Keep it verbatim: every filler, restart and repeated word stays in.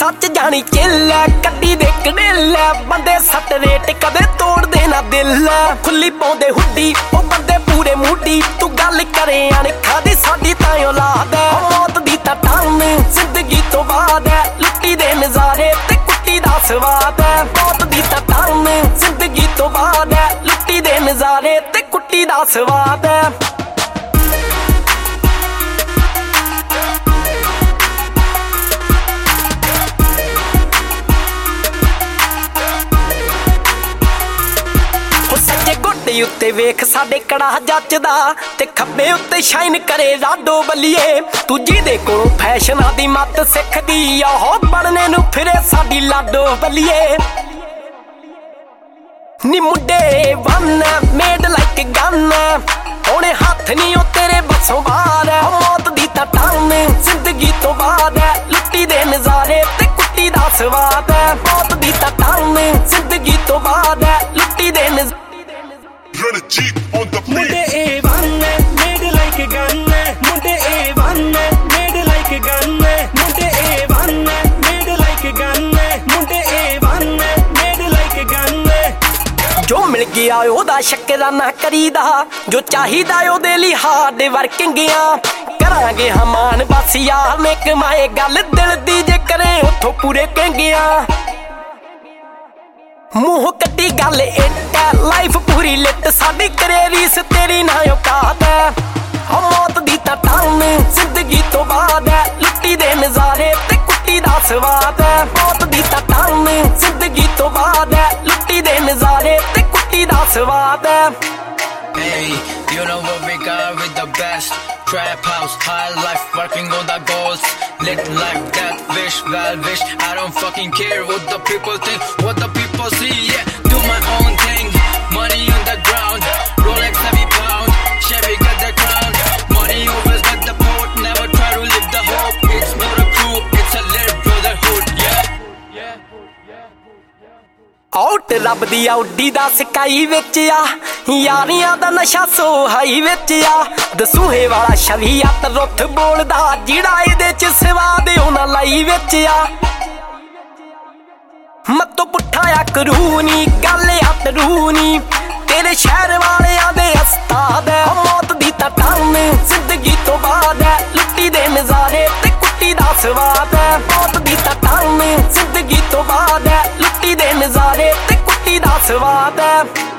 सच जानी चिल कड्डी दे कडेल बंदे सट रेट कदे तोड़ देना दिल खुली पाउंदे हुड्डी ओ बंदे पूरे मूडी तू गल करे अणखा दी साडी तां औलाद मौत दी तां टन जिंदगी तो बाद लुट्टी दे नज़ारे ते कुट्टी दा स्वाद मौत दी तां टन जिंदगी तो बाद लुट्टी दे नज़ारे ते कुट्टी दा स्वाद उत्ते वेख साडे कड़ा जचदा ते खब्बे उत्ते शाइन करे राडो बलिए तू जिहदे कोलों फैशनां दी मत सिखदी आ बनने नूं फिरे साडी लाडो बलिए नी मुंडे वन मेड लाइक गन होणे हत्थ नी ओ तेरे बसों बाहर मौत दी तां टन जिंदगी तो बाद लुट्टी दे नज़ारे ते कुट्टी दा स्वाद मौत दी तां टन जिंदगी तो बाद लुट्टी दे नज़ारे Run a Jeep on the beat. Munde A one, made like a gun. Munde A one, made like a gun. Munde A one, made like a gun. Munde A one, made like a gun. जो मिल गया ओदा शकराना करीदा जो चाहिदा ओदे लई hard working आ करांगे हमान बस यार ने कमाए गल दिल दी जे करे उथों पूरे कहंगिया मुंह कट्टी गल इट लाइफ पूरी लिट साडी करे रीस तेरी ना औकात है मौत दी तां टन जिंदगी तो बाद लुट्टी दे नज़ारे ते कुट्टी दा स्वाद मौत दी तां टन जिंदगी तो बाद लुट्टी दे नज़ारे ते कुट्टी दा स्वाद Hey, you know what we got with the best trap house, high life, working on the goals. Lit like that, wish, well wish. I don't fucking care what the people think, what the people see. Yeah, do my own thing. Money on the ground, Rolex heavy pound, Chevy got the crown. Money always got the port, never try to live the hope. It's not a crew, it's a little brotherhood. Yeah, yeah, yeah. Out रब दी Audi दा sky विच आ यारियां दा नशा सो high विच आ दसूहे वाला शरीयत Ruth बोलदा जिहड़ा इहदे च स्वाद ओना लाई विच आ मत्तो पुट्ठा आ करूनी गल आ तरूनी तेरे शहर वालियां दे उस्ताद मौत दी तां टन जिंदगी तो बाद लुट्टी दे नज़ारे ते कुट्टी दा स्वाद मौत दी तां टन जिंदगी तो बाद लुट्टी दे नज़ारे ते कुट्टी दा स्वाद